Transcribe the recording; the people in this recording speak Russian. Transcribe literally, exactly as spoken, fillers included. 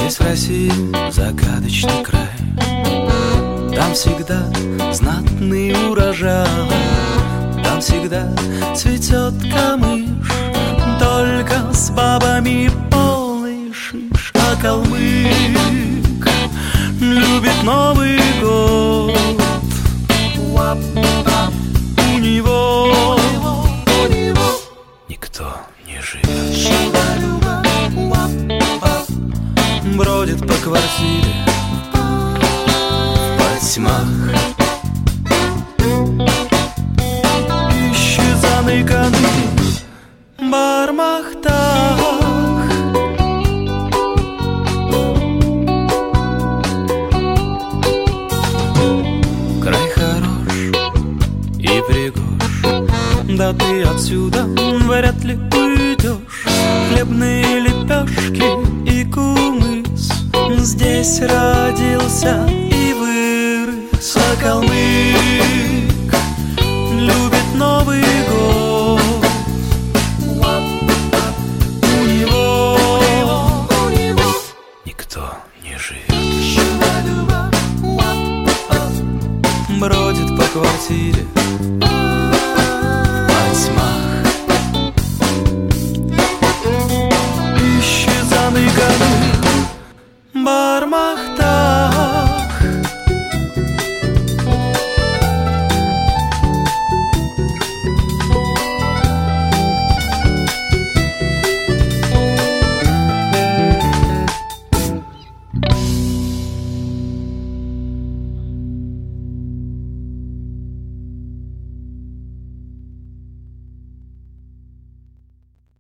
Здесь в России загадочный край, там всегда знатный урожай, там всегда цветет камыш, только с бабами полный шиш. А калмык любит Новый год, у него никто не живет. Бродит по квартире в тьмах, ищет заныканный бармахтах. Край хорош и пригож, да ты отсюда вряд ли уйдешь. Хлебные лепешки и кумыс, здесь родился и вырос. А калмык любит Новый год, у него никто не живет. Бродит по квартире